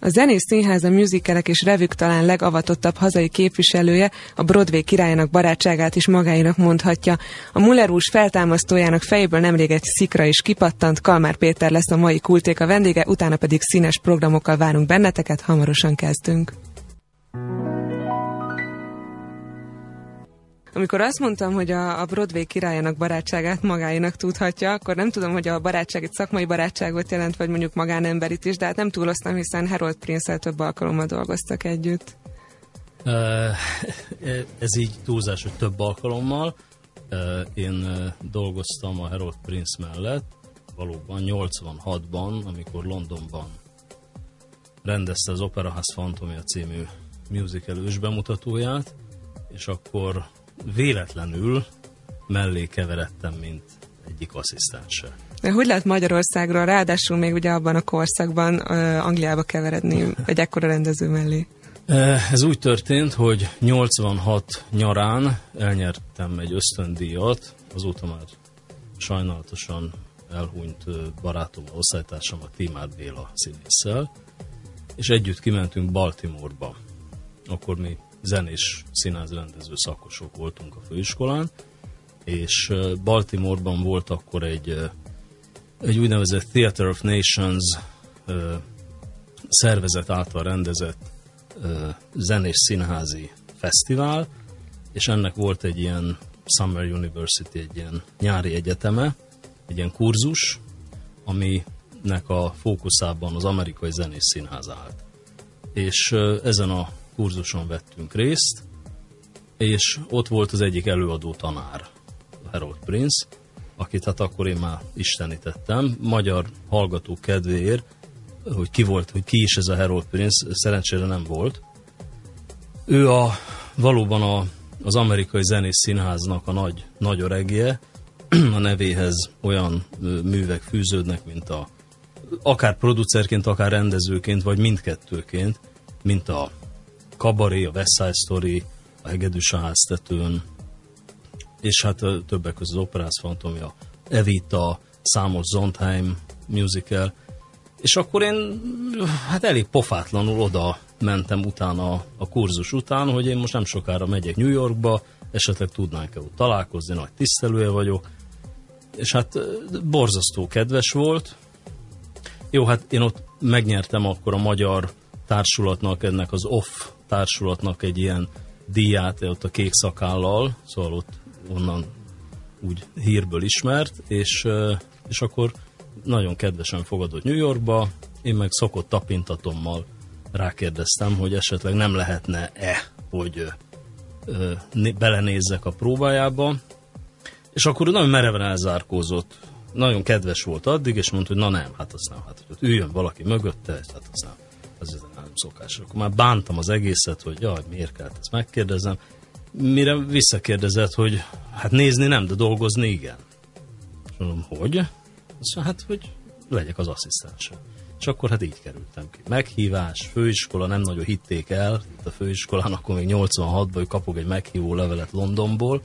A Zenés Színháza musicalek és revük talán legavatottabb hazai képviselője, a Broadway királyának barátságát is magáinak mondhatja. A Muller hús feltámasztójának fejéből nemrég egy szikra is kipattant. Kalmár Péter lesz a mai Kultéka vendége, utána pedig színes programokkal várunk benneteket, hamarosan kezdünk. Amikor azt mondtam, hogy a Broadway királyának barátságát magáinak tudhatja, akkor nem tudom, hogy a barátság egy szakmai barátságot jelent, vagy mondjuk magánemberit is, de hát nem túloztam, hiszen Harold Prince-el több alkalommal dolgoztak együtt. Ez így túlzás, hogy több alkalommal. Én dolgoztam a Harold Prince mellett, valóban 86-ban, amikor Londonban rendezte az Operaház Fantomia című musical ősbemutatóját, és akkor véletlenül mellé keveredtem, mint egyik asszisztense. De hogy lehet Magyarországról, ráadásul még ugye abban a korszakban Angliába keveredni egy ekkora rendező mellé? Ez úgy történt, hogy 86 nyarán elnyertem egy ösztöndíjat, azóta már sajnálatosan elhunyt barátommal, osztálytársammal, Tímár Béla színésszel, és együtt kimentünk Baltimoreba. Akkor mi zenés színházrendező szakosok voltunk a főiskolán, és Baltimoreban volt akkor egy úgynevezett Theatre of Nations szervezet által rendezett zenés színházi fesztivál, és ennek volt egy ilyen Summer University, egy ilyen nyári egyeteme, egy ilyen kurzus, aminek a fókuszában az amerikai zenés színház állt. És ezen a kurzuson vettünk részt, és ott volt az egyik előadó tanár, Harold Prince, akit hát akkor én már istenítettem. Magyar hallgatók kedvéért, hogy ki is ez a Harold Prince, szerencsére nem volt. Ő valóban az amerikai zenés színháznak a nagy öregje, a nevéhez olyan művek fűződnek, mint akár producerként, akár rendezőként, vagy mindkettőként, mint a Kabaré, a West Side Story, a Hegedűs a háztetőn, és hát többek között az Operaház Fantomia, Evita, számos Sondheim musical, és akkor én hát elég pofátlanul oda mentem utána a kurzus után, hogy én most nem sokára megyek New Yorkba, esetleg tudnánk-e ott találkozni, nagy tisztelője vagyok, és hát borzasztó kedves volt. Jó, hát én ott megnyertem akkor a magyar társulatnak, ennek az OFF társulatnak egy ilyen díját, ott a kék szakállal, szóval ott onnan úgy hírből ismert, és akkor nagyon kedvesen fogadott New Yorkba, én meg szokott tapintatommal rákérdeztem, hogy esetleg nem lehetne-e, hogy belenézzek a próbájába, és akkor nagyon mereven elzárkózott, nagyon kedves volt addig, és mondta, hogy na nem, hát az nem, hát hogy üljön valaki mögötte, hát az nem. Az nem szokás. Akkor már bántam az egészet, hogy jaj, miért kellett ezt megkérdezem. Mire visszakérdezett, hogy hát nézni nem, de dolgozni igen. És mondom, hogy? Azt mondja, hát, hogy legyek az asszisztense. És akkor hát így kerültem ki. Meghívás, főiskola, nem nagyon hitték el. Itt a főiskolán akkor még 86-ban, hogy kapok egy meghívó levelet Londonból.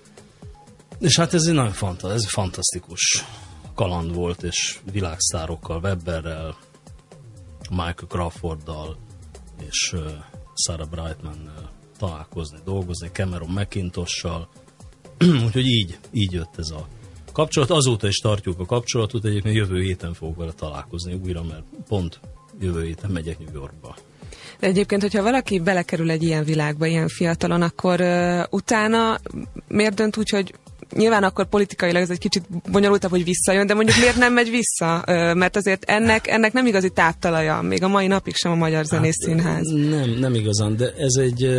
És hát ez egy nagyon fantasztikus kaland volt, és világsztárokkal, Webberrel, Michael Crawforddal és Sarah Brightmannel találkozni, dolgozni, Cameron McIntosh-sal. Úgyhogy így jött ez a kapcsolat. Azóta is tartjuk a kapcsolatot, egyébként jövő héten fogok vele találkozni újra, mert pont jövő héten megyek New Yorkba. De egyébként, hogyha valaki belekerül egy ilyen világba, ilyen fiatalon, akkor utána miért dönt úgy, hogy nyilván akkor politikailag ez egy kicsit bonyolultabb, hogy visszajön, de mondjuk miért nem megy vissza? Mert azért ennek nem igazi táptalaja, még a mai napig sem a Magyar Zenés Színház. Nem igazán, de ez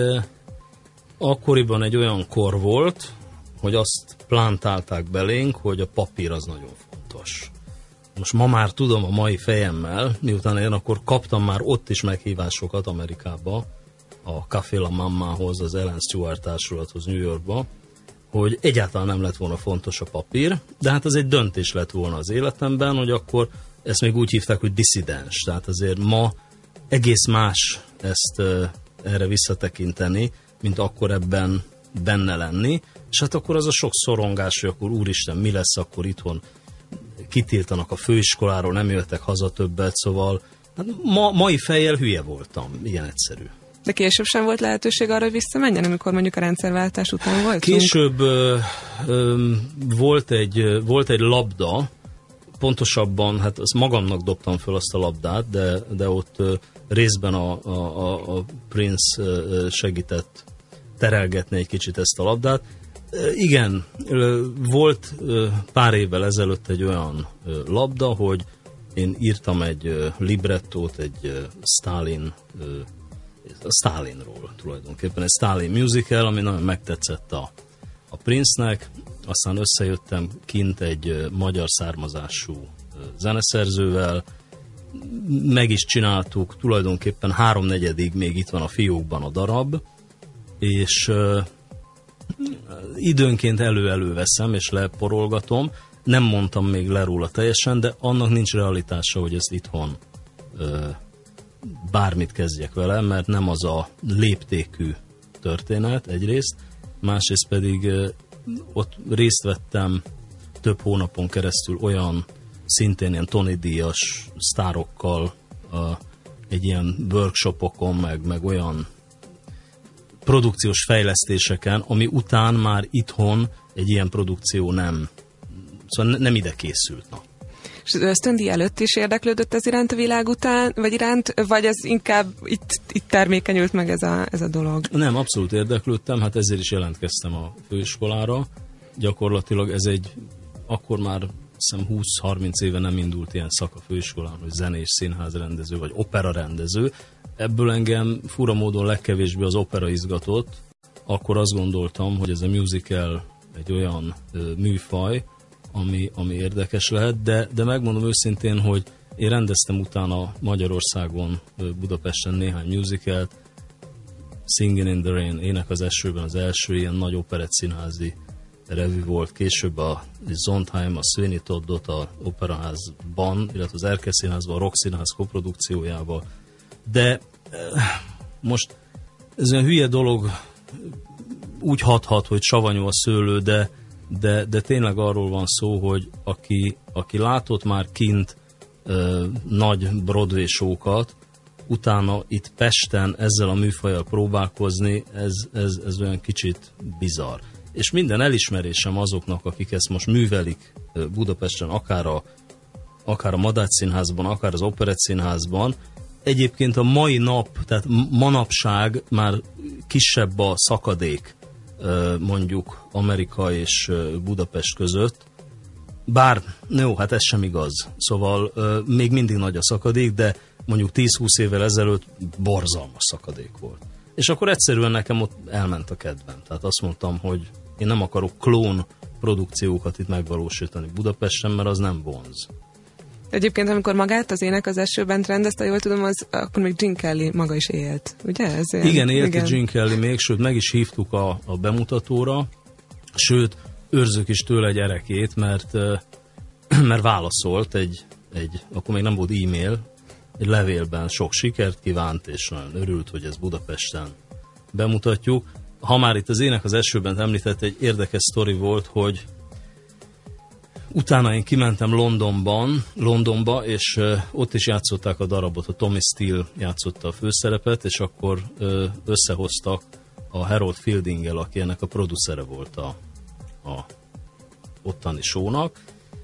akkoriban egy olyan kor volt, hogy azt plántálták belénk, hogy a papír az nagyon fontos. Most ma már tudom a mai fejemmel, miután én akkor kaptam már ott is meghívásokat Amerikába, a Café La Mammához, az Ellen Stewart társulathoz New Yorkba, hogy egyáltalán nem lett volna fontos a papír, de hát ez egy döntés lett volna az életemben, hogy akkor ezt még úgy hívták, hogy disszidens. Tehát azért ma egész más ezt erre visszatekinteni, mint akkor ebben benne lenni, és hát akkor az a sok szorongás, hogy akkor úristen, mi lesz akkor itthon, kitiltanak a főiskoláról, nem jöttek haza többet, szóval Hát mai fejjel hülye voltam, ilyen egyszerű. De később sem volt lehetőség arra, hogy visszamenjen, amikor mondjuk a rendszerváltás után voltunk? Később volt egy labda, pontosabban, hát azt magamnak dobtam föl azt a labdát, de ott részben a Prince segített terelgetni egy kicsit ezt a labdát. Igen, volt pár évvel ezelőtt egy olyan labda, hogy én írtam egy librettót, egy Stalinról tulajdonképpen, egy Stalin musical, ami nagyon megtetszett a Prince-nek, aztán összejöttem kint egy magyar származású zeneszerzővel, meg is csináltuk, tulajdonképpen 3/4 még itt van a fiókban a darab, és időnként előveszem és leporolgatom, nem mondtam még le róla teljesen, de annak nincs realitása, hogy ezt itthon bármit kezdjek vele, mert nem az a léptékű történet egyrészt, másrészt pedig ott részt vettem több hónapon keresztül olyan szintén ilyen Tony díjas sztárokkal egy ilyen workshopokon, meg olyan produkciós fejlesztéseken, ami után már itthon egy ilyen produkció nem ide készült. Na. És az ösztöndíj előtt is érdeklődött ez iránt a világ után, vagy ez inkább itt termékenyült meg ez a dolog? Nem, abszolút érdeklődtem, hát ezért is jelentkeztem a főiskolára. Gyakorlatilag ez akkor már 20-30 éve nem indult ilyen szak a főiskolán, hogy zenés színházrendező, vagy operarendező. Ebből engem fura módon legkevésbé az opera izgatott. Akkor azt gondoltam, hogy ez a musical egy olyan műfaj, ami érdekes lehet, de megmondom őszintén, hogy én rendeztem utána Magyarországon, Budapesten néhány musicalt, Singing in the Rain, Ének az esőben az első ilyen nagy operett színházi revű volt, később a Sondheim, a Sweeney Toddot a Operaházban, illetve az Erkel Színházban, a Rock Színház koprodukciójával. De most ez olyan hülye dolog, úgy hathat, hogy savanyú a szőlő, de tényleg arról van szó, hogy aki látott már kint nagy Broadway show-kat, utána itt Pesten ezzel a műfajjal próbálkozni, ez olyan kicsit bizarr. És minden elismerésem azoknak, akik ezt most művelik Budapesten, akár a Madách Színházban, akár az Operett Színházban. Egyébként a mai nap, tehát manapság már kisebb a szakadék mondjuk Amerika és Budapest között. Bár, jó, hát ez sem igaz. Szóval még mindig nagy a szakadék, de mondjuk 10-20 évvel ezelőtt borzalmas szakadék volt. És akkor egyszerűen nekem ott elment a kedvem. Tehát azt mondtam, hogy én nem akarok klón produkciókat itt megvalósítani Budapesten, mert az nem vonz. Egyébként, amikor magát az Ének az esőben rendezte, jól tudom, akkor még Gene Kelly maga is élt, ugye? Igen, élt a Gene Kelly még, sőt, meg is hívtuk a bemutatóra, sőt, őrzök is tőle egy erekét, mert válaszolt akkor még nem volt e-mail, egy levélben sok sikert kívánt, és nagyon örült, hogy ez Budapesten bemutatjuk. Ha már itt az Ének az esőben említett, egy érdekes sztori volt, hogy utána én kimentem Londonba, és ott is játszották a darabot, a Tommy Steele játszotta a főszerepet, és akkor összehoztak a Harold Fieldinggel, aki ennek a producere volt a ottani show-nak.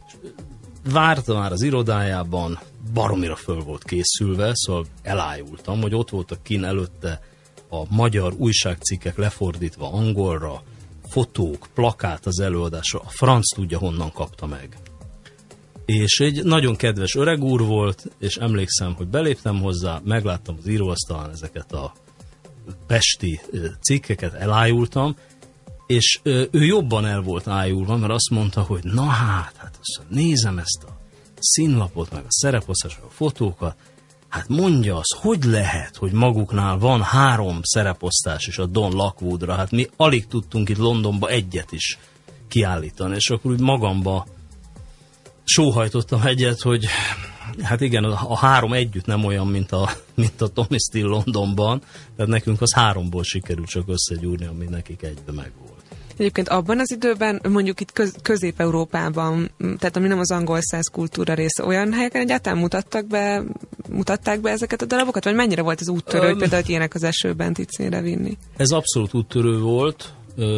Várta már az irodájában, baromira föl volt készülve, szóval elájultam, hogy ott voltak kint előtte a magyar újságcikkek lefordítva angolra, fotók, plakát az előadásra, a franc tudja honnan kapta meg. És egy nagyon kedves öreg úr volt, és emlékszem, hogy beléptem hozzá, megláttam az íróasztalán ezeket a pesti cikkeket, elájultam, és ő jobban el volt ájulva, mert azt mondta, hogy na hát nézem ezt a színlapot, meg a szereposztás, meg a fotókat, hát mondja azt, hogy lehet, hogy maguknál van 3 szereposztás is a Don Lockwoodra, hát mi alig tudtunk itt Londonba egyet is kiállítani, és akkor úgy magamba sóhajtottam egyet, hogy hát igen, a 3 együtt nem olyan, mint a Tommy Steele Londonban, tehát nekünk az 3-ból sikerült csak összegyúrni, ami nekik egybe megvolt. Egyébként abban az időben, mondjuk itt Közép-Európában, tehát ami nem az angol száz kultúra része, olyan helyeken egyáltalán mutatták be ezeket a darabokat? Vagy mennyire volt az úttörő, hogy például ilyenek az esőben Ticínre vinni? Ez abszolút úttörő volt.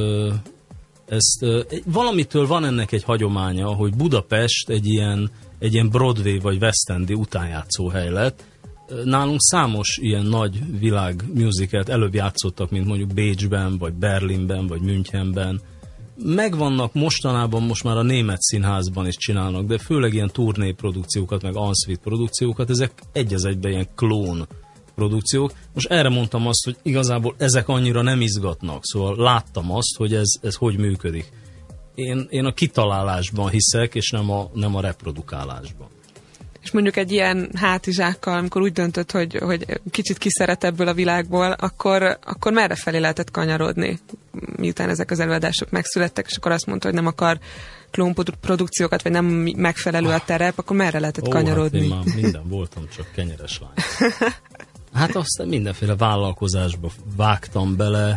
Valamitől van ennek egy hagyománya, hogy Budapest egy ilyen Broadway vagy West Endi utánjátszó hely lett. Nálunk számos ilyen nagy világ musicalt előbb játszottak, mint mondjuk Bécsben, vagy Berlinben, vagy Münchenben. Megvannak mostanában, most már a német színházban is csinálnak, de főleg ilyen turnéprodukciókat, meg en-suite produkciókat, ezek egy az egyben ilyen klón produkciók. Most erre mondtam azt, hogy igazából ezek annyira nem izgatnak, szóval láttam azt, hogy ez hogy működik. Én a kitalálásban hiszek, és nem a reprodukálásban. És mondjuk egy ilyen hátizsákkal, amikor úgy döntött, hogy kicsit kiszeret ebből a világból, akkor merre felé lehetett kanyarodni, miután ezek az előadások megszülettek, és akkor azt mondta, hogy nem akar klónprodukciókat, vagy nem megfelelő a terep, akkor merre lehetett kanyarodni? Hát én már minden voltam, csak kenyeres lány. Hát aztán mindenféle vállalkozásba vágtam bele,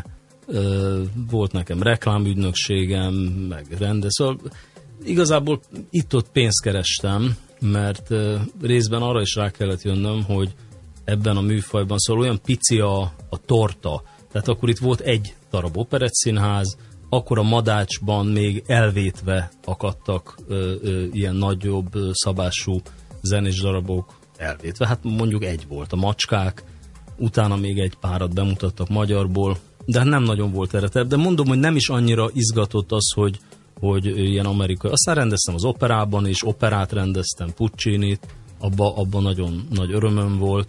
volt nekem reklámügynökségem, meg szóval igazából itt-ott pénzt kerestem, mert részben arra is rá kellett jönnöm, hogy ebben a műfajban, szóval olyan pici a torta, tehát akkor itt volt egy darab operettszínház, akkor a Madácsban még elvétve akadtak ilyen nagyobb szabású zenés darabok, elvétve, hát mondjuk egy volt, a Macskák, utána még egy párat bemutattak magyarból, de hát nem nagyon volt eretebb, de mondom, hogy nem is annyira izgatott az, hogy ilyen amerikai. Aztán rendeztem az operában is, operát rendeztem, Puccinit, abban nagyon nagy örömöm volt.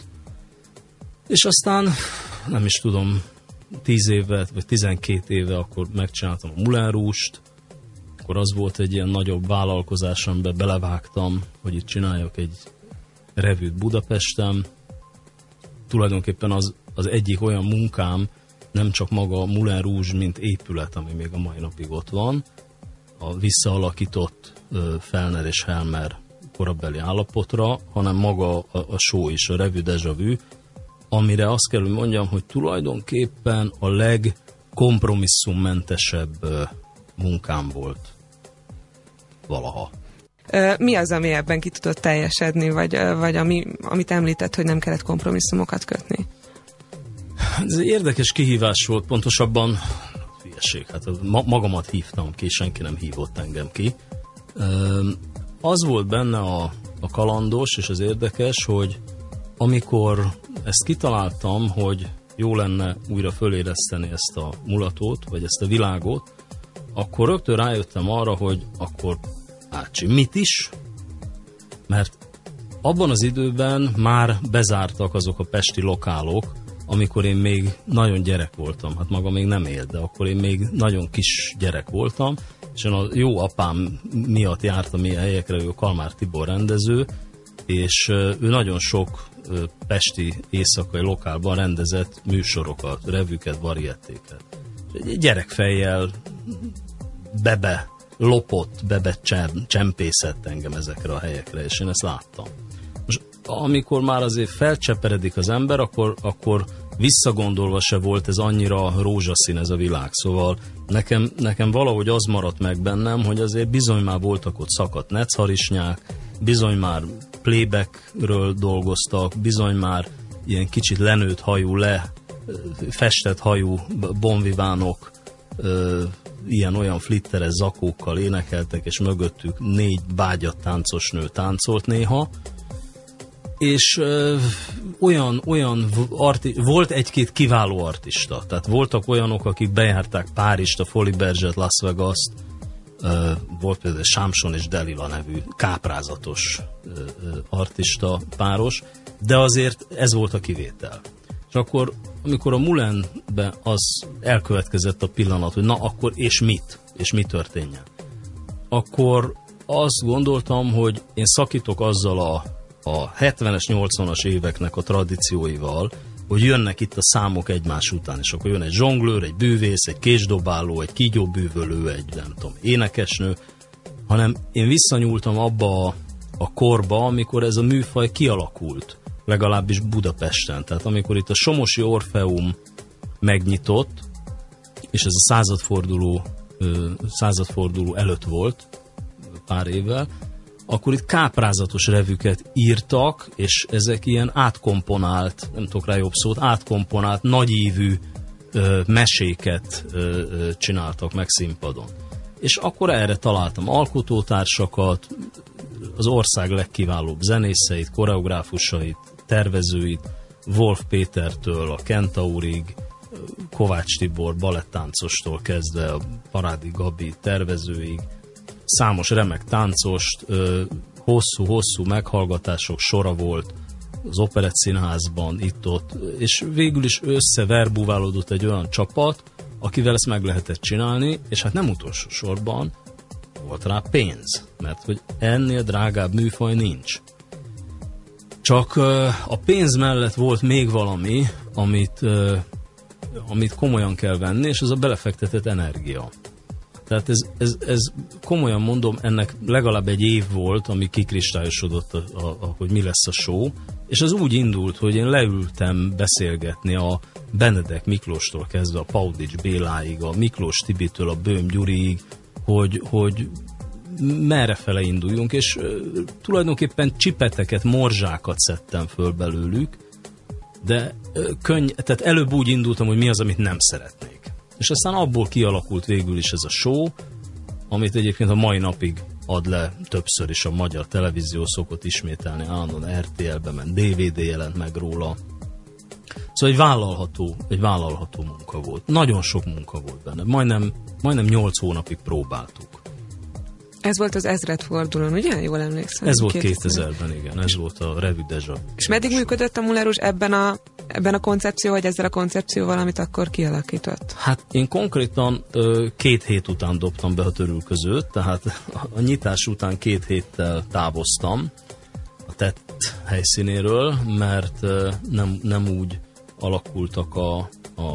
És aztán, nem is tudom, 10 éve, vagy 12 éve akkor megcsináltam a Moulin Rouge-t, akkor az volt egy ilyen nagyobb vállalkozás, amiben belevágtam, hogy itt csináljak egy revűt Budapesten. Tulajdonképpen az egyik olyan munkám, nem csak maga a Moulin Rouge, mint épület, ami még a mai napig ott van, a visszaalakított Fellner és Helmer korabeli állapotra, hanem maga a show is, a Revue Déjà Vu, amire azt kell, hogy mondjam, hogy tulajdonképpen a legkompromisszummentesebb munkám volt valaha. Mi az, ami ebben ki tudott teljesedni, vagy amit említett, hogy nem kellett kompromisszumokat kötni? Ez egy érdekes kihívás volt, pontosabban hülyeség, hát magamat hívtam ki, senki nem hívott engem ki. Az volt benne a kalandos és az érdekes, hogy amikor ezt kitaláltam, hogy jó lenne újra föléleszteni ezt a mulatót, vagy ezt a világot, akkor rögtön rájöttem arra, hogy akkor mit is? Mert abban az időben már bezártak azok a pesti lokálok, amikor én még nagyon gyerek voltam. Hát maga még nem élt, de akkor én még nagyon kis gyerek voltam, és én a jó apám miatt jártam ilyen helyekre, ő Kalmár Tibor rendező, és ő nagyon sok pesti éjszakai lokálban rendezett műsorokat, revüket, variettéket. Egy gyerekfejjel csempészett engem ezekre a helyekre, és én ezt láttam. Most amikor már azért felcseperedik az ember, akkor visszagondolva se volt ez annyira rózsaszín ez a világ. Szóval nekem valahogy az maradt meg bennem, hogy azért bizony már voltak ott szakadt necharisnyák, bizony már playbackről dolgoztak, bizony már ilyen kicsit lenőtt hajú, festett hajú bonvivánok, ilyen-olyan flitteres zakókkal énekeltek, és mögöttük 4 bágyat táncosnő táncolt néha, és volt egy-két kiváló artista, tehát voltak olyanok, akik bejárták Párizst, a Folies Bergère-t, Las Vegas-t, volt például Samson és Delila nevű káprázatos artista páros, de azért ez volt a kivétel. És akkor, amikor a Moulinbe az elkövetkezett a pillanat, hogy na akkor és mit? És mi történjen? Akkor azt gondoltam, hogy én szakítok azzal a 70-es, 80-as éveknek a tradícióival, hogy jönnek itt a számok egymás után, és akkor jön egy zsonglőr, egy bűvész, egy késdobáló, egy kígyóbűvölő, egy nem tudom, énekesnő, hanem én visszanyúltam abba a korba, amikor ez a műfaj kialakult, legalábbis Budapesten. Tehát amikor itt a Somosi Orfeum megnyitott, és ez a századforduló századforduló előtt volt, pár évvel, akkor itt káprázatos revüket írtak, és ezek ilyen átkomponált, nem tudok rá jobb szót, átkomponált, nagyívű meséket csináltak meg színpadon. És akkor erre találtam alkotótársakat, az ország legkiválóbb zenészeit, koreográfusait, tervezőit, Wolf Pétertől a Kentaurig, Kovács Tibor balettáncostól kezdve a Parádi Gabi tervezőig, számos remek táncost, hosszú-hosszú meghallgatások sora volt az Operett Színházban, itt-ott, és végül is összeverbuválódott egy olyan csapat, akivel ezt meg lehetett csinálni, és hát nem utolsó sorban volt rá pénz, mert hogy ennél drágább műfaj nincs. Csak a pénz mellett volt még valami, amit komolyan kell venni, és az a belefektetett energia. Tehát ez komolyan mondom, ennek legalább egy év volt, ami kikristályosodott, hogy mi lesz a show, és az úgy indult, hogy én leültem beszélgetni a Benedek Miklóstól kezdve a Paudics Béláig, a Miklós Tibitől a Böhm Gyuriig, hogy merrefele induljunk, és tulajdonképpen csipeteket, morzsákat szedtem föl belőlük, de tehát előbb úgy indultam, hogy mi az, amit nem szeretnék. És aztán abból kialakult végül is ez a show, amit egyébként a mai napig ad le többször is a magyar televízió szokott ismételni, állandóan RTL-be ment, DVD jelent meg róla. Szóval egy vállalható munka volt. Nagyon sok munka volt benne. Majdnem 8 hónapig próbáltuk. Ez volt az ezredfordulón, ugye? Jól emlékszem. Ez volt 2000-ben, igen. Ez volt a Revue Deja. És meddig működött a Moulin Rouge ebben a koncepció, vagy ezzel a koncepcióval, amit akkor kialakított? Hát én konkrétan 2 hét után dobtam be a törülközőt, tehát a nyitás után 2 héttel távoztam a tett helyszínéről, mert nem úgy alakultak a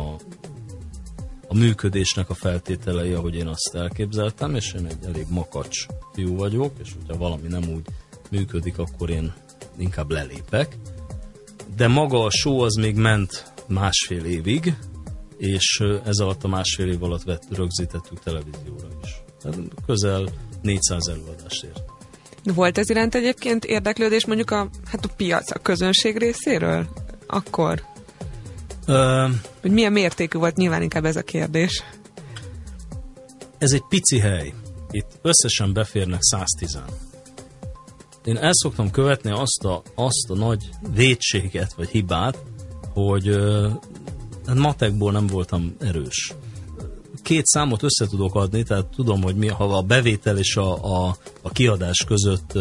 működésnek a feltételei, ahogy én azt elképzeltem, és én egy elég makacs fiú vagyok, és hogyha valami nem úgy működik, akkor én inkább lelépek. De maga a show az még ment 1,5 évig, és ez alatt a 1,5 év alatt rögzítettük televízióra is. Tehát közel 400 előadást ért. Volt ez iránt egyébként érdeklődés mondjuk a piac, a közönség részéről? Akkor? Hogy milyen mértékű volt, nyilván inkább ez a kérdés. Ez egy pici hely. Itt összesen beférnek 110-en. Én el szoktam követni azt a nagy vétséget, vagy hibát, hogy matekból nem voltam erős. 2 számot össze tudok adni, tehát tudom, hogy ha a bevétel és a kiadás között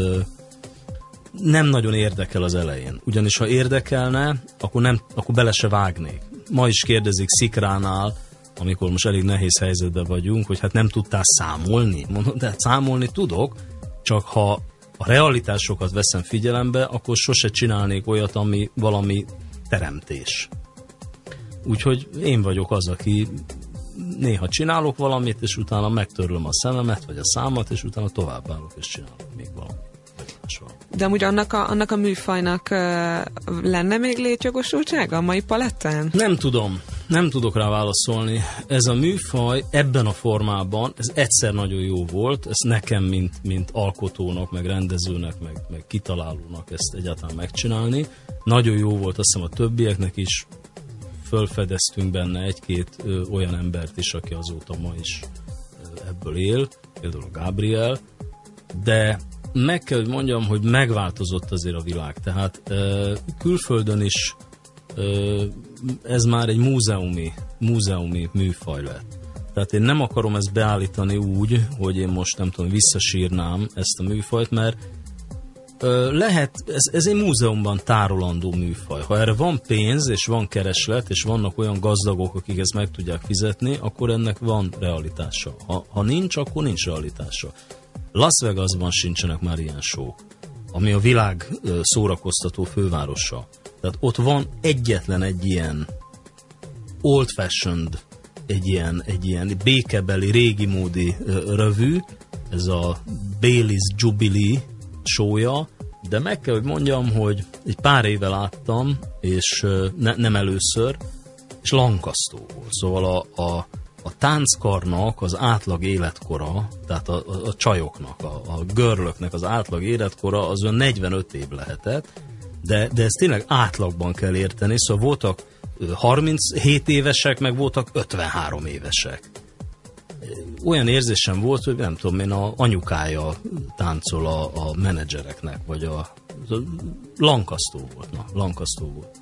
nem nagyon érdekel az elején. Ugyanis ha érdekelne, akkor bele se vágnék. Ma is kérdezik Szikránál, amikor most elég nehéz helyzetben vagyunk, hogy hát nem tudtál számolni. Mondom, de számolni tudok, csak ha a realitásokat veszem figyelembe, akkor sose csinálnék olyat, ami valami teremtés. Úgyhogy én vagyok az, aki néha csinálok valamit, és utána megtörlöm a szememet, vagy a számat, és utána továbbállok, és csinálok még valamit. De amúgy annak a műfajnak lenne még létjogosultsága a mai palettán? Nem tudok rá válaszolni. Ez a műfaj ebben a formában, ez egyszer nagyon jó volt, ez nekem, mint alkotónak, meg rendezőnek, meg kitalálónak ezt egyáltalán megcsinálni. Nagyon jó volt, azt hiszem a többieknek is, fölfedeztünk benne 1-2 olyan embert is, aki azóta ma is ebből él, például a Gabriel, de meg kell, hogy mondjam, hogy megváltozott azért a világ. Tehát külföldön is ez már egy múzeumi műfaj lett. Tehát én nem akarom ezt beállítani úgy, hogy én most nem tudom, visszasírnám ezt a műfajt, mert lehet, ez egy múzeumban tárolandó műfaj. Ha erre van pénz, és van kereslet, és vannak olyan gazdagok, akik ezt meg tudják fizetni, akkor ennek van realitása. Ha nincs, akkor nincs realitása. Las Vegasban sincsenek már ilyen show, ami a világ szórakoztató fővárosa. Tehát ott van egyetlen egy ilyen old-fashioned, egy ilyen békebeli, régi módi revű, ez a Baileys Jubilee show-ja, de meg kell, hogy mondjam, hogy egy pár éve láttam, és nem először, és lankasztó volt. Szóval a tánckarnak az átlag életkora, tehát a csajoknak, a görlöknek az átlag életkora az olyan 45 év lehetett, de ezt tényleg átlagban kell érteni, szóval voltak 37 évesek, meg voltak 53 évesek. Olyan érzésem volt, hogy nem tudom én, a anyukája táncol a menedzsereknek, vagy lankasztó volt.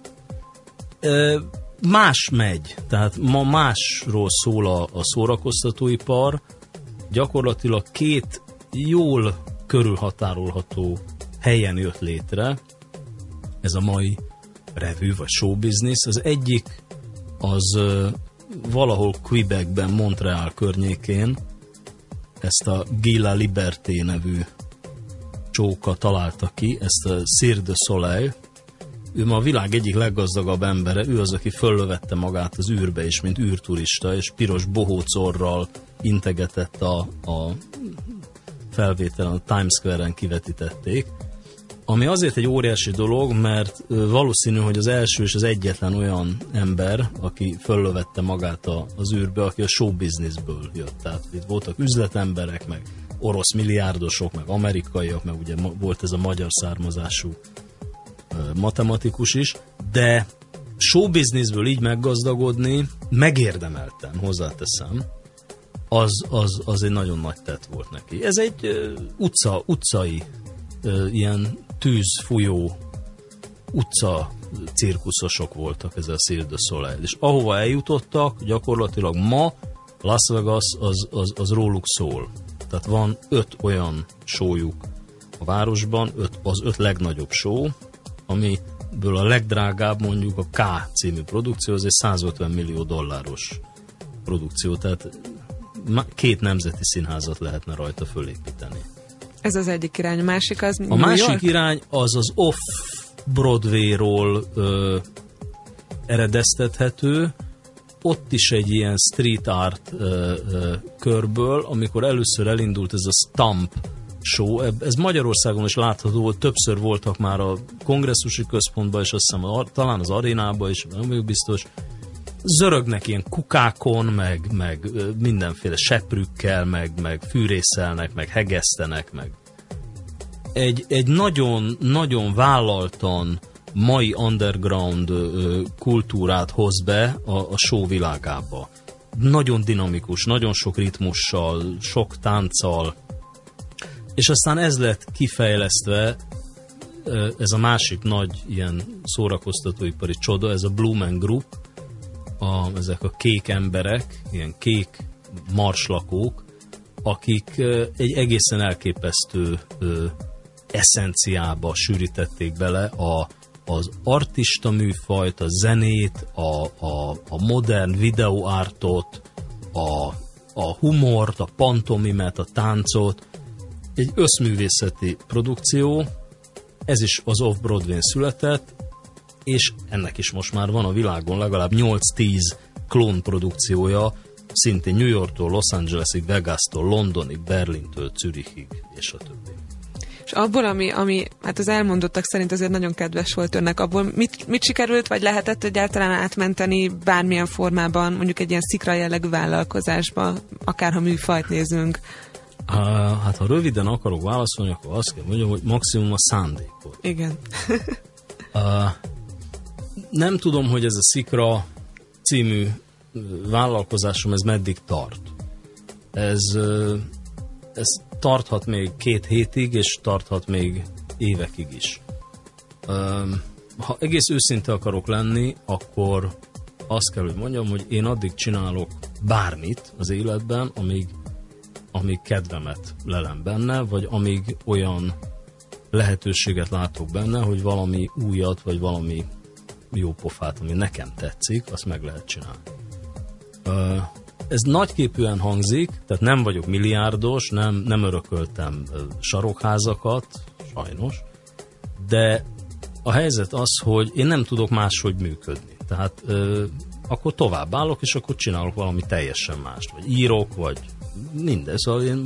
Más megy, tehát ma másról szól a szórakoztatóipar, gyakorlatilag két jól körülhatárolható helyen jött létre ez a mai revű vagy showbiznisz. Az egyik az valahol Quebecben, Montreal környékén ezt a Gila Liberté nevű csóka találta ki, ezt a Cirque du Soleil. Ő ma a világ egyik leggazdagabb embere, ő az, aki föllövette magát az űrbe is, mint űrturista, és piros bohócorral integetett a felvételen, a Times Square-en kivetítették. Ami azért egy óriási dolog, mert valószínű, hogy az első és az egyetlen olyan ember, aki föllövette magát az űrbe, aki a showbizniszből jött. Tehát itt voltak üzletemberek, meg orosz milliárdosok, meg amerikaiak, meg ugye volt ez a magyar származású matematikus is, de showbizniszből így meggazdagodni megérdemelten, hozzáteszem, az egy nagyon nagy tett volt neki. Ez egy utcai ilyen tűzfújó utca cirkuszosok voltak, ez a Cirque du Soleil. És ahova eljutottak, gyakorlatilag ma Las Vegas az róluk szól. Tehát van 5 olyan showjuk a városban, az 5 legnagyobb show, amiből a legdrágább mondjuk a K című produkció, az egy $150 millió produkció, tehát 2 nemzeti színházat lehetne rajta fölépíteni. Ez az egyik irány, a másik az A másik irány az off-Broadway-ról eredeztethető, ott is egy ilyen street art körből, amikor először elindult ez a Stump show, ez Magyarországon is látható volt, többször voltak már a kongresszusi központban, és azt hiszem talán az arénában is, nem vagyok biztos, zörögnek ilyen kukákon, meg mindenféle seprükkel, meg fűrészelnek, meg hegesztenek, meg egy nagyon, nagyon vállaltan mai underground kultúrát hoz be a show világába. Nagyon dinamikus, nagyon sok ritmussal, sok tánccal, és aztán ez lett kifejlesztve, ez a másik nagy ilyen szórakoztatóipari csoda, ez a Blue Man Group, ezek a kék emberek, ilyen kék marslakók, akik egy egészen elképesztő eszenciába sűrítették bele az artista műfajt, a zenét, a modern videoartot, a humort, a pantomimet, a táncot. Egy összművészeti produkció, ez is az Off-Broadway-n született, és ennek is most már van a világon legalább 8-10 klónprodukciója, szintén New Yorktól, Los Angelesig, Vegastól, Londonig, Berlintől, Zürichig, és a többi. És abból, ami hát az elmondottak szerint azért nagyon kedves volt önnek, abból mit sikerült, vagy lehetett egyáltalán átmenteni bármilyen formában, mondjuk egy ilyen szikra jellegű vállalkozásba, akárha műfajt nézünk? Hát ha röviden akarok válaszolni, akkor azt kell mondjam, hogy maximum a szándékot. Igen. Nem tudom, hogy ez a Szikra című vállalkozásom, ez meddig tart. Ez tarthat még 2 hétig, és tarthat még évekig is. Ha egész őszinte akarok lenni, akkor azt kell, hogy mondjam, hogy én addig csinálok bármit az életben, amíg kedvemet lelem benne, vagy amíg olyan lehetőséget látok benne, hogy valami újat, vagy valami jó pofát, ami nekem tetszik, azt meg lehet csinálni. Ez nagyképűen hangzik, tehát nem vagyok milliárdos, nem örököltem sarokházakat, sajnos, de a helyzet az, hogy én nem tudok máshogy működni. Tehát akkor továbbállok, és akkor csinálok valami teljesen mást, vagy írok, vagy minden. Szóval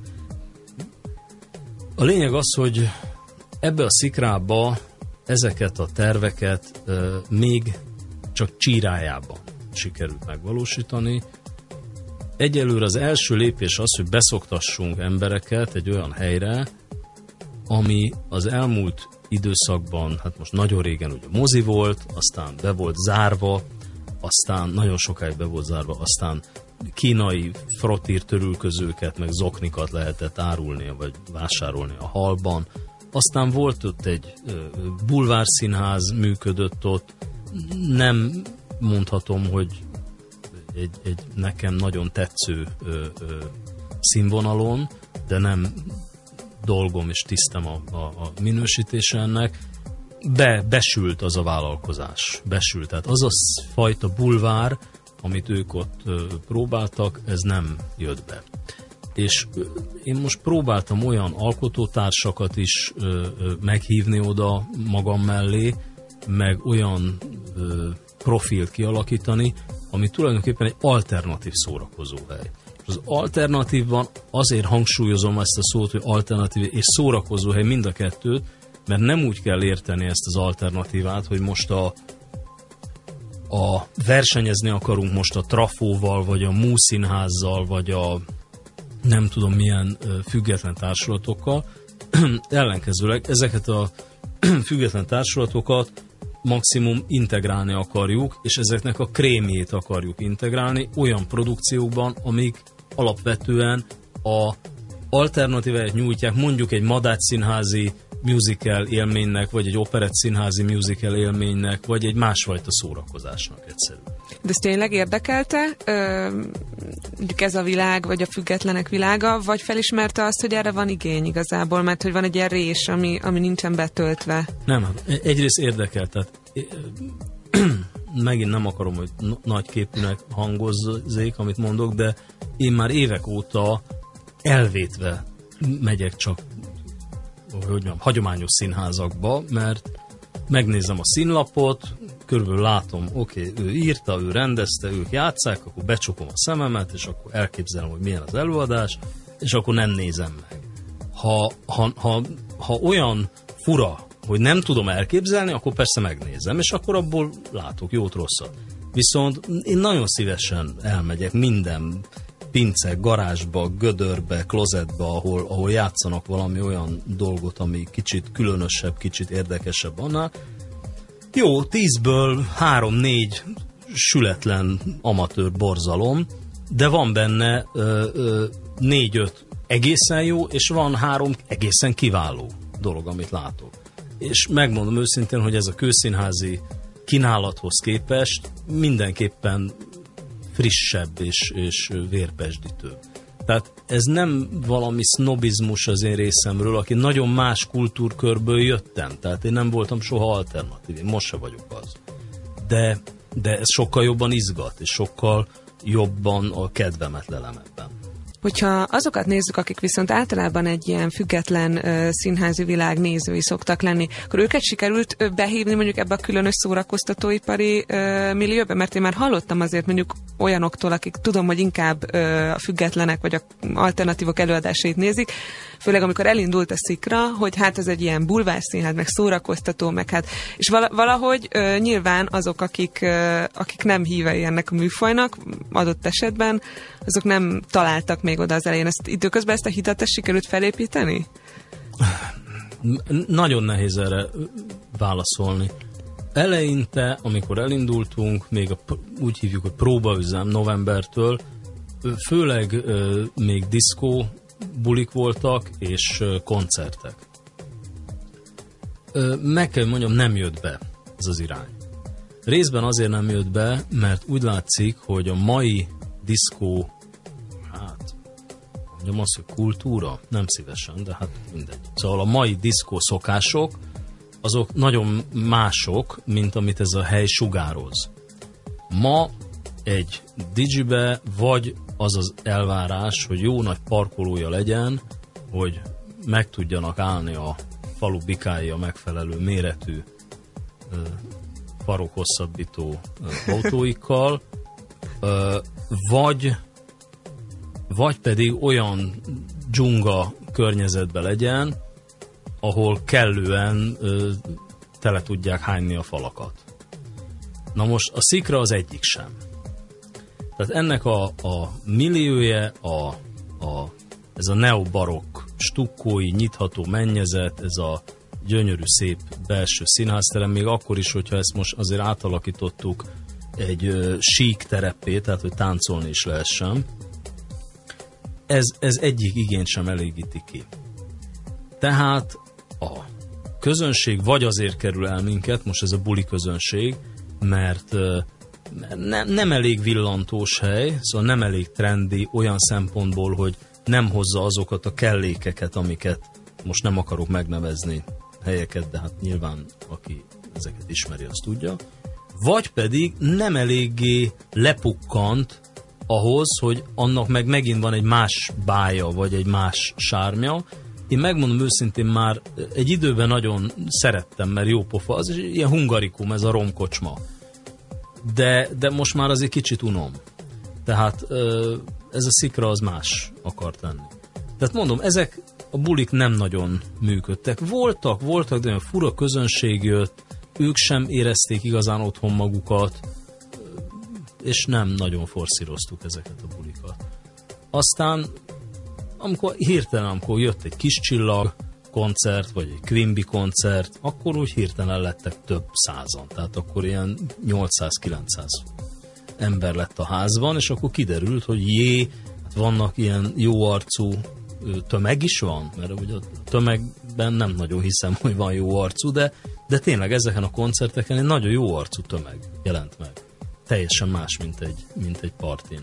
a lényeg az, hogy ebbe a szikrába ezeket a terveket még csak csírájában sikerült megvalósítani. egyelőre az első lépés az, hogy beszoktassunk embereket egy olyan helyre, ami az elmúlt időszakban, hát most nagyon régen ugye mozi volt, aztán be volt zárva, aztán nagyon sokáig be volt zárva, aztán kínai frottír törülközőket, meg zoknikat lehetett árulni, vagy vásárolni a hallban. Aztán volt ott egy bulvárszínház működött ott, nem mondhatom, hogy egy nekem nagyon tetsző színvonalon, de nem dolgom és tisztem a minősítése ennek. Besült az a vállalkozás. Besült. Tehát az a fajta bulvár, amit ők ott próbáltak, ez nem jött be. És én most próbáltam olyan alkotótársakat is meghívni oda magam mellé, meg olyan profilt kialakítani, ami tulajdonképpen egy alternatív szórakozóhely. Az alternatívban azért hangsúlyozom ezt a szót, hogy alternatív és szórakozóhely mind a kettőt, mert nem úgy kell érteni ezt az alternatívát, hogy most a versenyezni akarunk most a Trafóval, vagy a Múszínházzal, vagy a nem tudom milyen független társulatokkal. Ellenkezőleg ezeket a független társulatokat maximum integrálni akarjuk, és ezeknek a krémjét akarjuk integrálni olyan produkciókban, amik alapvetően a alternatíváját nyújtják, mondjuk egy madách-színházi musical élménynek, vagy egy operett-színházi musical élménynek, vagy egy másfajta szórakozásnak egyszerűen. De ez tényleg érdekelte? Mondjuk ez a világ, vagy a függetlenek világa, vagy felismerte azt, hogy erre van igény igazából, mert hogy van egy ilyen rés, ami nincsen betöltve? Nem, egyrészt érdekelt, tehát megint nem akarom, hogy nagyképűnek hangozzék, amit mondok, de én már évek óta elvétve megyek csak hagyományos színházakba, mert megnézem a színlapot, körülbelül látom, oké, ő írta, ő rendezte, ők játsszák, akkor becsukom a szememet, és akkor elképzelem, hogy milyen az előadás, és akkor nem nézem meg. Ha olyan fura, hogy nem tudom elképzelni, akkor persze megnézem, és akkor abból látok jót, rosszat. Viszont én nagyon szívesen elmegyek minden pince, garázsba, gödörbe, klozetbe, ahol játszanak valami olyan dolgot, ami kicsit különösebb, kicsit érdekesebb annál. Jó, 10-ből 3-4 sületlen amatőr borzalom, de van benne 4-5 egészen jó, és van 3 egészen kiváló dolog, amit látok. És megmondom őszintén, hogy ez a kőszínházi kínálathoz képest mindenképpen frissebb és vérpesdítőbb. Tehát ez nem valami sznobizmus az én részemről, aki nagyon más kultúrkörből jöttem. Tehát én nem voltam soha alternatív, én most se vagyok az. De ez sokkal jobban izgat, és sokkal jobban a kedvemet lelem ebben. Hogyha azokat nézzük, akik viszont általában egy ilyen független színházi világ nézői szoktak lenni, akkor őket sikerült behívni mondjuk ebbe a különös szórakoztatóipari millióbe? Mert én már hallottam azért mondjuk olyanoktól, akik tudom, hogy inkább a függetlenek vagy a alternatívok előadásait nézik, főleg amikor elindult a Szikra, hogy hát ez egy ilyen bulvárszínház, meg szórakoztató, meg hát, és valahogy nyilván azok, akik nem hívei ennek a műfajnak, adott esetben, azok nem találtak még oda az elején. Időközben ezt a hitet sikerült felépíteni? Nagyon nehéz erre válaszolni. Eleinte, amikor elindultunk, még úgy hívjuk, hogy próbaüzem novembertől, főleg még diszkó bulik voltak, és koncertek. Meg kell mondjam, nem jött be ez az irány. Részben azért nem jött be, mert úgy látszik, hogy a mai diszkó, mondjam azt, hogy kultúra, nem szívesen, de hát mindegy. Szóval a mai diszkó szokások, azok nagyon mások, mint amit ez a hely sugároz. Ma egy digibe vagy az az elvárás, hogy jó nagy parkolója legyen, hogy meg tudjanak állni a falu bikái a megfelelő méretű farokhosszabbító autóikkal, vagy pedig olyan dzsunga környezetben legyen, ahol kellően tele tudják hányni a falakat. Na most a Szikra az egyik sem. Tehát ennek a millióje, ez a neobarokk stukkói, nyitható mennyezet, ez a gyönyörű, szép belső színházterem, még akkor is, hogyha ezt most azért átalakítottuk egy sík tereppé, tehát hogy táncolni is lehessen. Ez egyik igényt sem elégíti ki. Tehát a közönség vagy azért kerül el minket, most ez a buli közönség, mert nem elég villantós hely, szóval nem elég trendi olyan szempontból, hogy nem hozza azokat a kellékeket, amiket most nem akarok megnevezni helyeket, de hát nyilván aki ezeket ismeri, azt tudja. Vagy pedig nem eléggé lepukkant ahhoz, hogy annak meg megint van egy más bája, vagy egy más sármja. Én megmondom őszintén, már egy időben nagyon szerettem, mert jó pofa, az ilyen hungarikum, ez a romkocsma. De most már azért kicsit unom. Tehát ez a szikra az más akart lenni. Tehát mondom, ezek a bulik nem nagyon működtek. Voltak, de olyan fura közönség jött, ők sem érezték igazán otthon magukat, és nem nagyon forszíroztuk ezeket a bulikat. Aztán, amikor jött egy Kis Csillag koncert, vagy egy Quimby koncert, akkor úgy hirtelen lettek több százan. Tehát akkor ilyen 800-900 ember lett a házban, és akkor kiderült, hogy vannak ilyen jó arcú tömeg is van, mert ugye a tömegben nem nagyon hiszem, hogy van jó arcú, de tényleg ezeken a koncerteken egy nagyon jó arcú tömeg jelent meg. Teljesen más, mint egy partin.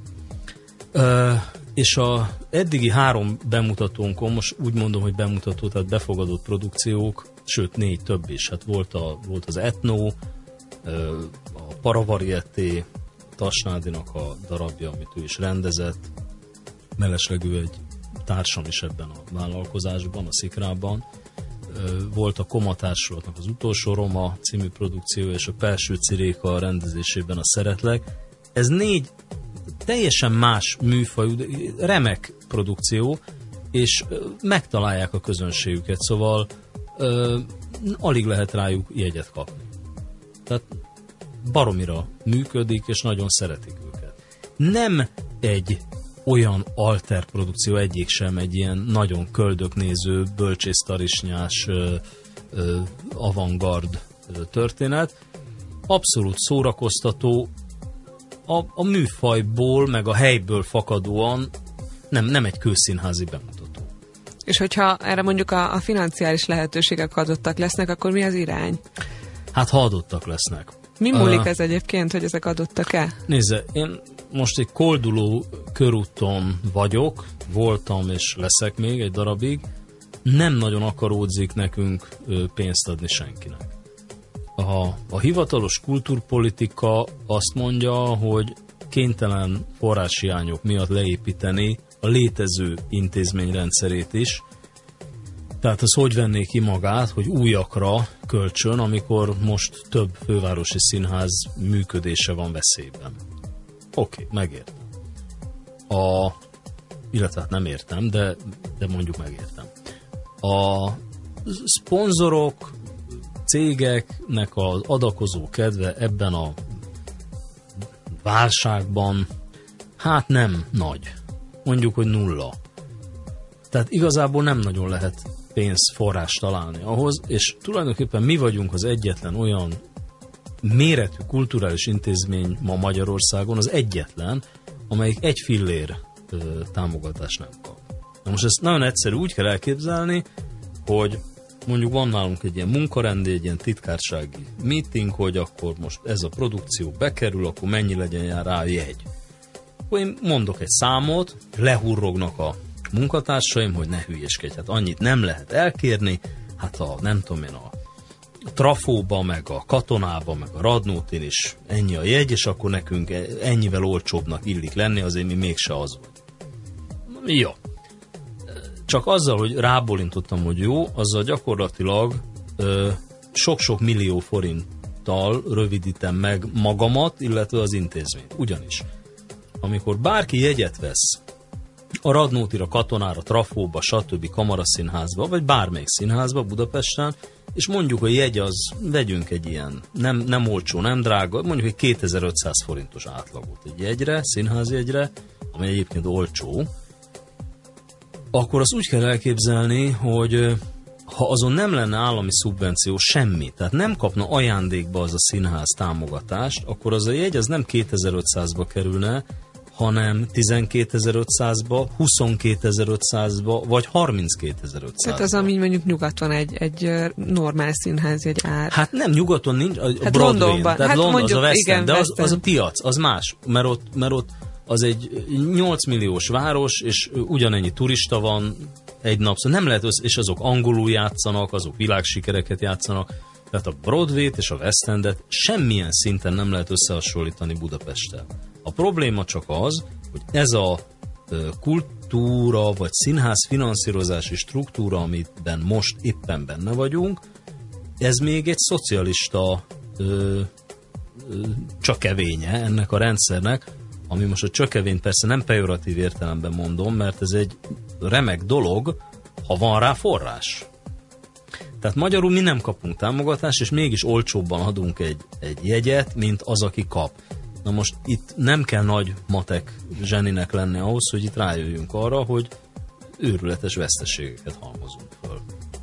És a eddigi 3 bemutatónkon, most úgy mondom, hogy bemutató, tehát befogadott produkciók, sőt 4 több is. Hát volt az Etno, a Paravarieté, Tasnádinak a darabja, amit ő is rendezett. Mellesleg ő egy társam is ebben a vállalkozásban, a Szikrában. Volt a Koma Társulatnak az Utolsó Roma című produkció, és a Pelső Ciréka rendezésében a Szeretlek. Ez 4 teljesen más műfajú, remek produkció, és megtalálják a közönségüket, szóval alig lehet rájuk jegyet kapni. Tehát baromira működik, és nagyon szeretik őket. Nem egy olyan alter produkció egyik sem, egy ilyen nagyon köldöknéző, bölcsésztarisnyás avantgard történet. Abszolút szórakoztató, a műfajból, meg a helyből fakadóan nem egy kőszínházi bemutató. És hogyha erre mondjuk a financiális lehetőségek adottak lesznek, akkor mi az irány? Hát ha adottak lesznek. Mi múlik ez egyébként, hogy ezek adottak-e? Nézze, én most egy kolduló körúton vagyok, voltam és leszek még egy darabig, nem nagyon akaródzik nekünk pénzt adni senkinek. A hivatalos kultúrpolitika azt mondja, hogy kénytelen forráshiányok miatt leépíteni a létező intézményrendszerét is. Tehát az hogy venné ki magát, hogy újakra kölcsön, amikor most több fővárosi színház működése van veszélyben. Oké, megértem. Illetve hát nem értem, de mondjuk megértem. A szponzorok, cégeknek az adakozó kedve ebben a válságban hát nem nagy. Mondjuk, hogy 0. Tehát igazából nem nagyon lehet pénzforrást találni ahhoz, és tulajdonképpen mi vagyunk az egyetlen olyan méretű kulturális intézmény ma Magyarországon, az egyetlen, amelyik egy fillér támogatást nem kap. Na most ezt nagyon egyszerű úgy kell elképzelni, hogy mondjuk van nálunk egy ilyen munkarendi, egy ilyen titkársági meeting, hogy akkor most ez a produkció bekerül, akkor mennyi legyen rá a jegy. Akkor én mondok egy számot, lehurrognak a munkatársaim, hogy ne hülyeskedj, hát annyit nem lehet elkérni, hát nem tudom én, a Trafóba, meg a Katonába, meg a Radnótin is ennyi a jegy, és akkor nekünk ennyivel olcsóbbnak illik lenni, azért mi mégse az vagy. Jó. Csak azzal, hogy rábólintottam, hogy jó, azzal gyakorlatilag sok-sok millió forinttal rövidítem meg magamat, illetve az intézményt. Ugyanis, amikor bárki jegyet vesz a Radnótira, Katonára, Trafóba, stb. Kamaraszínházba, vagy bármelyik színházba Budapesten, és mondjuk a jegy az, vegyünk egy ilyen, nem olcsó, nem drága, mondjuk egy 2500 forintos átlagot egy jegyre, színházjegyre, ami egyébként olcsó, akkor azt úgy kell elképzelni, hogy ha azon nem lenne állami szubvenció, semmi, tehát nem kapna ajándékba az a színház támogatást, akkor az a jegy az nem 2500-ba kerülne, hanem 12.500-ba, 22.500-ba, vagy 32.500-ba. Tehát az, ami mondjuk nyugaton egy normál színházjegy ár. Hát nem, nyugaton nincs, a hát Broadway-n, tehát hát London, mondjuk, az a West End, de az a piac, az más, mert ott az egy 8 milliós város, és ugyanennyi turista van egy nap, szóval nem lehet és azok angolul játszanak, azok világsikereket játszanak, tehát a Broadway-t és a West Endet semmilyen szinten nem lehet összehasonlítani Budapesttel. A probléma csak az, hogy ez a kultúra vagy színház finanszírozási struktúra, amiben most éppen benne vagyunk, ez még egy szocialista csökevénye ennek a rendszernek, ami most a csökevényt persze nem pejoratív értelemben mondom, mert ez egy remek dolog, ha van rá forrás. Tehát magyarul mi nem kapunk támogatást, és mégis olcsóbban adunk egy jegyet, mint az, aki kap. Na most itt nem kell nagy matek zseninek lenni ahhoz, hogy itt rájöjjünk arra, hogy őrületes veszteségeket halmozunk föl.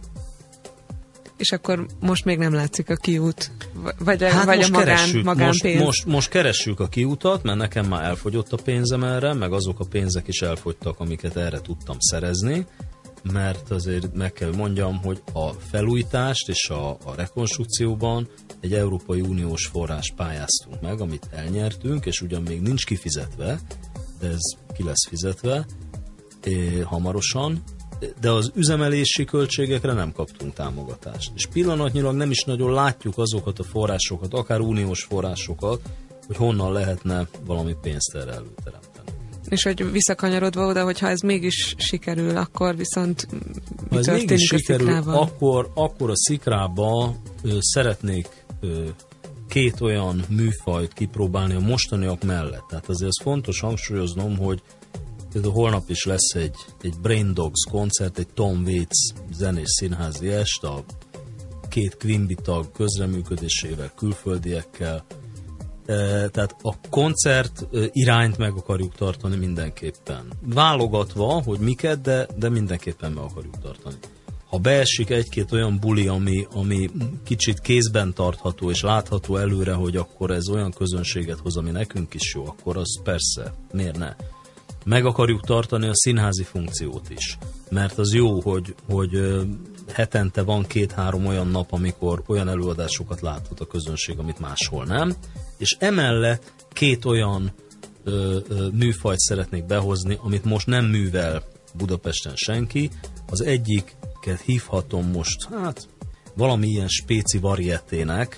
És akkor most még nem látszik a kiút? Vagy most a magánpénz? Most keressük a kiutat, mert nekem már elfogyott a pénzem erre, meg azok a pénzek is elfogytak, amiket erre tudtam szerezni, mert azért meg kell mondjam, hogy a felújítást és a rekonstrukcióban egy Európai Uniós forrás pályáztunk meg, amit elnyertünk, és ugyan még nincs kifizetve, de ez ki lesz fizetve hamarosan, de az üzemelési költségekre nem kaptunk támogatást. És pillanatnyilag nem is nagyon látjuk azokat a forrásokat, akár uniós forrásokat, hogy honnan lehetne valami pénzt erre előteremteni. És hogy visszakanyarodva oda, hogyha ez mégis sikerül, akkor viszont mi történik mégis a szikrával? Akkor a szikrába szeretnék két olyan műfajt kipróbálni a mostaniak mellett. Tehát azért az fontos hangsúlyoznom, hogy például holnap is lesz egy Brain Dogs koncert, egy Tom Waits zenés színházi est, a két Quimby tag közreműködésével, külföldiekkel. Tehát a koncert irányt meg akarjuk tartani mindenképpen. Válogatva, hogy miket, de mindenképpen meg akarjuk tartani. Ha beesik egy-két olyan buli, ami kicsit kézben tartható és látható előre, hogy akkor ez olyan közönséget hoz, ami nekünk is jó, akkor az persze, miért ne? Meg akarjuk tartani a színházi funkciót is, mert az jó, hogy hetente van 2-3 olyan nap, amikor olyan előadásokat láthat a közönség, amit máshol nem, és emellett 2 olyan műfajt szeretnék behozni, amit most nem művel Budapesten senki. Az egyiket hívhatom most, valami ilyen spéci varietének,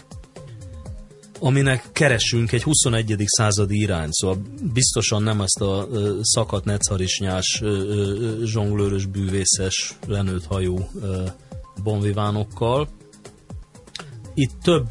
aminek keresünk egy 21. századi irányt, szóval biztosan nem ezt a szakadt necharisnyás, zsonglőrös, bűvészes, lenőtt hajú bonvivánokkal. Itt több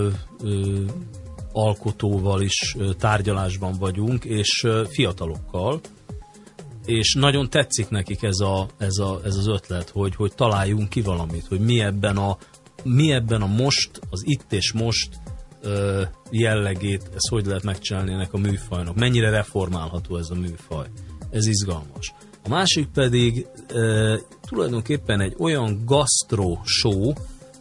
alkotóval is tárgyalásban vagyunk, és fiatalokkal, és nagyon tetszik nekik ez az ötlet, hogy találjunk ki valamit, hogy mi ebben a most, az itt és most jellegét, ezt hogy lehet megcsinálni ennek a műfajnak, mennyire reformálható ez a műfaj. Ez izgalmas. A másik pedig tulajdonképpen egy olyan gasztro show,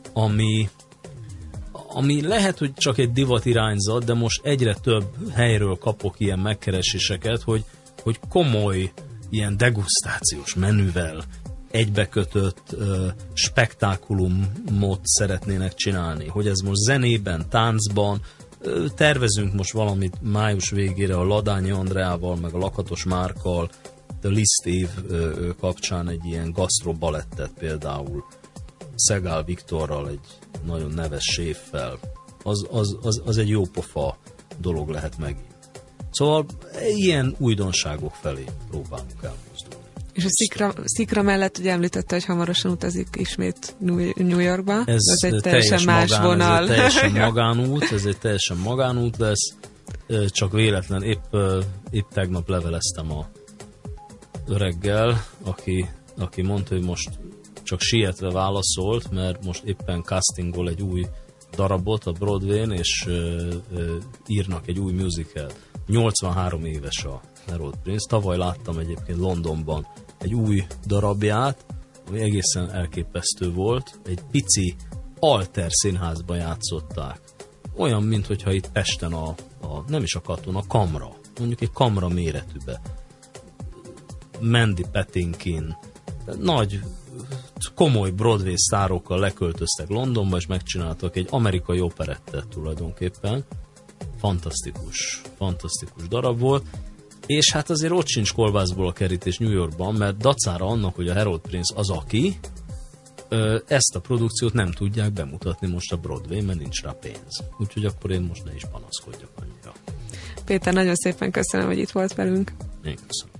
ami lehet, hogy csak egy divatirányzat, de most egyre több helyről kapok ilyen megkereséseket, hogy komoly ilyen degustációs menüvel egybekötött spektákulumot szeretnének csinálni. Hogy ez most zenében, táncban, tervezünk most valamit május végére a Ladányi Andreával, meg a Lakatos Márkkal, a Liszt év kapcsán egy ilyen gasztrobalettet például Szegál Viktorral, egy nagyon neves séffel. Az egy jó pofa dolog lehet megint. Szóval ilyen újdonságok felé próbálunk elmozdulni. És a szikra mellett ugye említette, hogy hamarosan utazik ismét New Yorkba. Ez egy teljesen más vonal. Ez egy teljesen magánút lesz. Csak véletlen, épp tegnap leveleztem a öreggel, aki mondta, hogy most csak sietve válaszolt, mert most éppen castingol egy új darabot a Broadwayn, és írnak egy új musicalt. 83 éves a Harold Prince. Tavaly láttam egyébként Londonban egy új darabját, ami egészen elképesztő volt. Egy pici alter színházban játszották. Olyan, mintha itt Pesten nem is a Katona, a Kamra. Mondjuk egy kamra méretűbe. Mandy Patinkin, nagy, komoly Broadway sztárokkal leköltöztek Londonba, és megcsináltak egy amerikai operettet tulajdonképpen. Fantasztikus darab volt. És hát azért ott sincs kolbászból a kerítés New Yorkban, mert dacára annak, hogy a Harold Prince az aki, ezt a produkciót nem tudják bemutatni most a Broadway, mert nincs rá pénz. Úgyhogy akkor én most ne is panaszkodjak annyira. Péter, nagyon szépen köszönöm, hogy itt volt velünk. Én köszönöm.